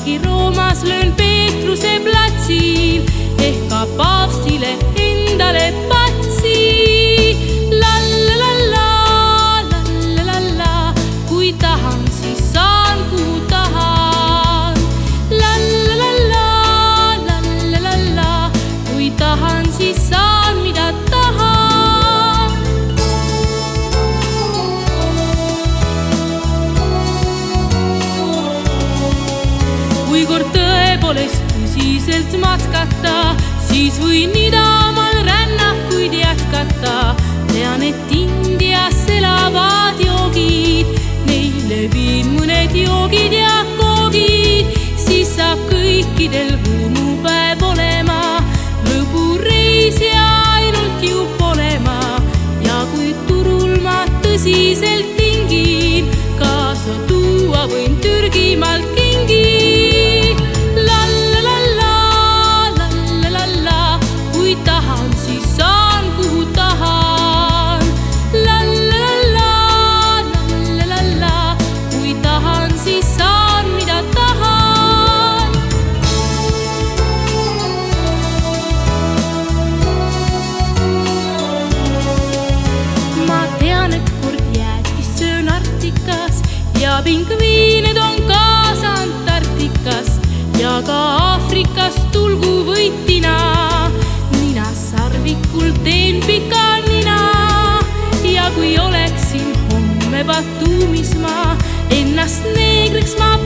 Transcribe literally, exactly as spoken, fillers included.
kunagi Roomas löön Peetruse platsil ehk ka paavstile endale patsi. Lallala, lallala, kui tahan, siis saan, kuhu tahan. Lallala, lallala, kui tahan, siis saan, mida tahan. Kui kord tõepoolest tõsiselt matkata, siis võin idamal rännakuid jätkata. Tean, et Indias elavad joogid, neile viin mõned joogid ja koogid. Siis saab kõikidel rõõmupäev olema, lõbureis ja ainult jupp olema. Ja kui turul ma tõsiselt tingin, kaasa tuua võin Türgimaalt kingi. Tahan, siis saan, kuhu tahan. Lallala, lallala, kui tahan, siis saan, mida tahan. Ma tean, et kord jäätist söön Arktikas ja pingviinid on kaasa Antarktikast ja ka Aafrikast tulgu võitina. Sarvikul teen pika nina ja kui oleksin homme Batumis ma ennast neegriks ma